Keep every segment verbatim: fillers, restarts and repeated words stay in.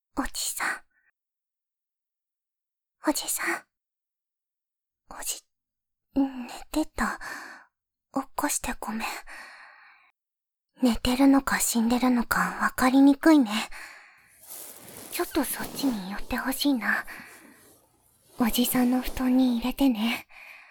おじさん。おじさん。おじ、寝てた。起こしてごめん。寝てるのか死んでるのかわかりにくいね。ちょっとそっちに寄ってほしいな。おじさんの布団に入れてね。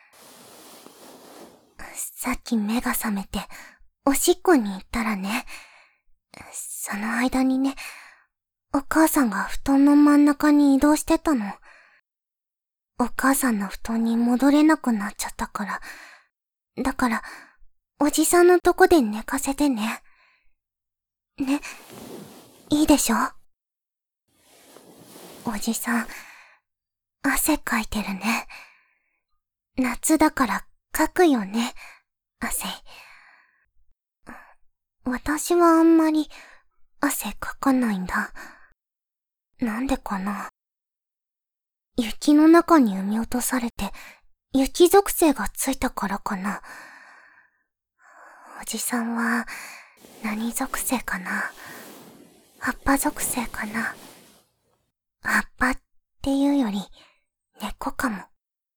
さっき目が覚めて、おしっこに行ったらね。その間にね、お母さんが布団の真ん中に移動してたの。お母さんの布団に戻れなくなっちゃったから。だから、おじさんのとこで寝かせてね。ね、いいでしょ？おじさん、汗かいてるね。夏だからかくよね、汗。私はあんまり汗かかないんだ。なんでかな。雪の中に産み落とされて、雪属性がついたからかな。おじさんは、何属性かな。葉っぱ属性かな。葉っぱっていうより、猫かも。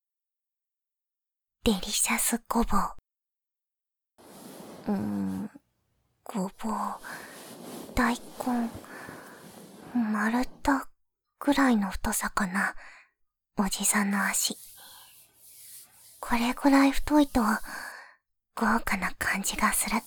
デリシャスごぼう。うーん、ごぼう、大根、丸太ぐらいの太さかな。おじさんの足。これぐらい太いと、豪華な感じがする。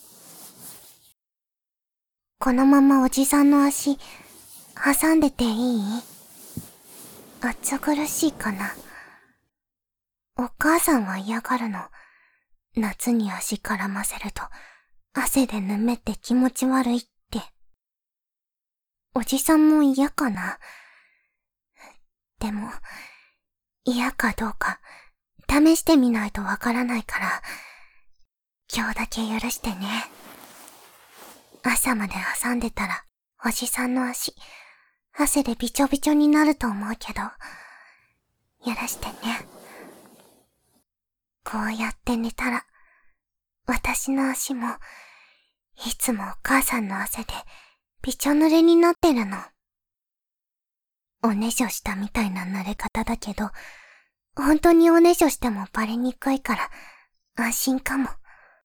このままおじさんの足、挟んでていい？暑苦しいかな。お母さんは嫌がるの。夏に足絡ませると、汗でぬめって気持ち悪いって。おじさんも嫌かな。でも、嫌かどうか、試してみないとわからないから、今日だけ許してね。朝まで挟んでたら、おじさんの足、汗でびちょびちょになると思うけど、許してね。こうやって寝たら、私の足も、いつもお母さんの汗で、びちょ濡れになってるの。おねしょしたみたいな濡れ方だけど、本当におねしょしてもバレにくいから、安心かも。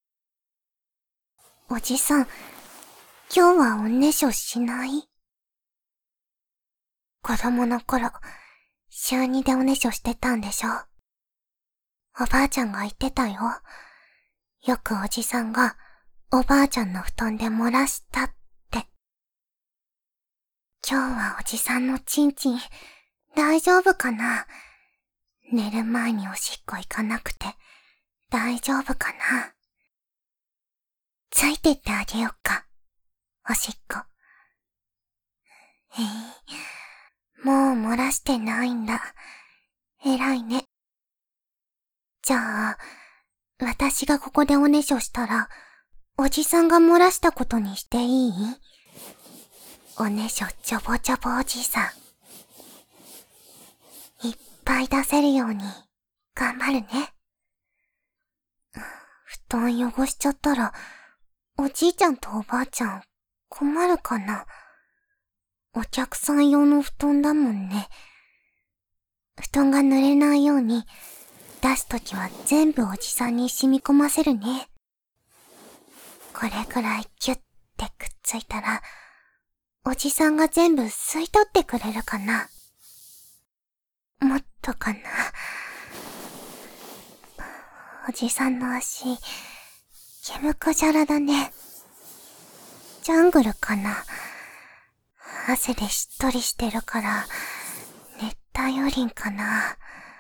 おじさん、今日はおねしょしない？子供の頃、週にでおねしょしてたんでしょ？おばあちゃんが言ってたよ。よくおじさんが、おばあちゃんの布団で漏らしたって。今日はおじさんのちんちん、大丈夫かな？寝る前におしっこ行かなくて、大丈夫かな？ついてってあげよっか。おしっこ。へえ、もう漏らしてないんだ。偉いね。じゃあ、私がここでおねしょしたら、おじさんが漏らしたことにしていい？おねしょちょぼちょぼおじさん。いっぱい出せるように、頑張るね。布団汚しちゃったら、おじいちゃんとおばあちゃん、困るかな。お客さん用の布団だもんね。布団が濡れないように、出すときは全部おじさんに染み込ませるね。これくらいキュッてくっついたら、おじさんが全部吸い取ってくれるかな。もっとかな。おじさんの足、毛むくじゃらだね。ジャングルかな。汗でしっとりしてるから、熱帯雨林かな。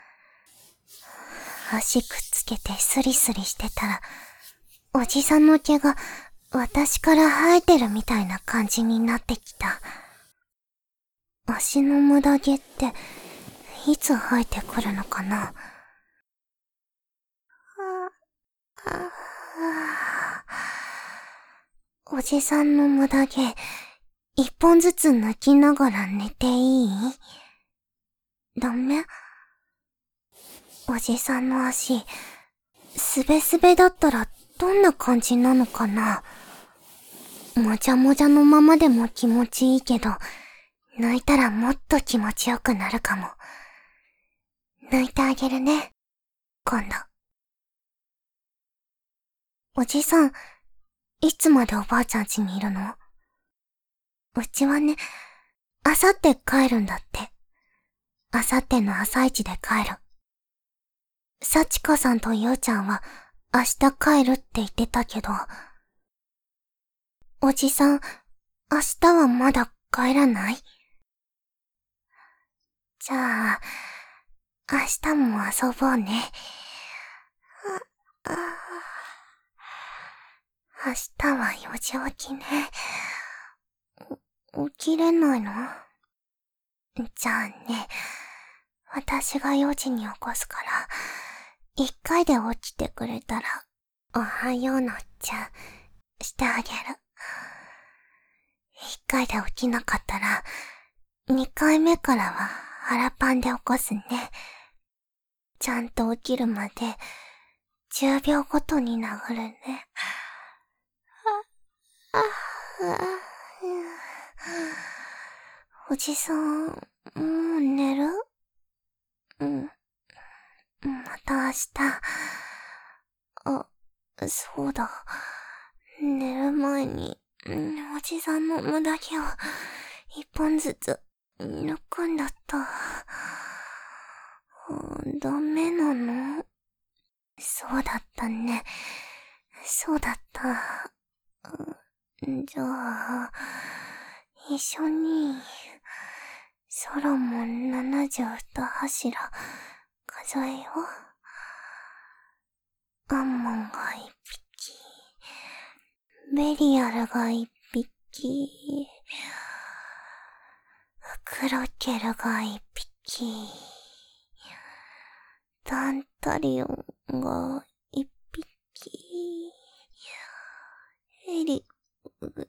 足くっつけてスリスリしてたら、おじさんの毛が私から生えてるみたいな感じになってきた。足の無駄毛って、いつ生えてくるのかな。おじさんの無駄毛、一本ずつ抜きながら寝ていい？ダメ？おじさんの足、すべすべだったらどんな感じなのかな。もじゃもじゃのままでも気持ちいいけど、 抜いたらもっと気持ちよくなるかも。抜いてあげるね、今度。おじさん、いつまでおばあちゃん家にいるの？うちはね、あさって帰るんだって。あさっての朝一で帰る。幸香さんとゆうちゃんは明日帰るって言ってたけど、おじさん、明日はまだ帰らない？じゃあ、明日も遊ぼうね。あ、あ、明日はよじ起きね。起きれないの？じゃあね、私がよじに起こすから、一回で起きてくれたら、おはようのちゃん、してあげる。一回で起きなかったら、二回目からは腹パンで起こすね。ちゃんと起きるまで、じゅうびょうごとに殴るね。あ、あ、おじさん、もう寝る？うん。また明日。あ、そうだ。寝る前に、おじさんの無駄毛を一本ずつ抜くんだった。ダメなの？そうだったね。そうだった。じゃあ、一緒に、ソロモンななじゅうに柱数えよう。アンモンが一匹、ベリアルが一匹、クロケルが一匹、ダンタリオンが一匹、エリ、う、う、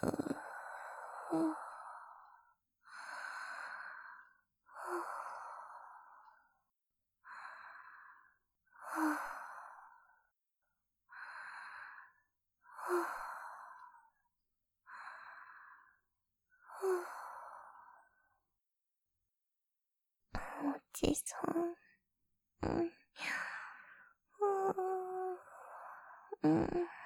おじさん。うん。うん。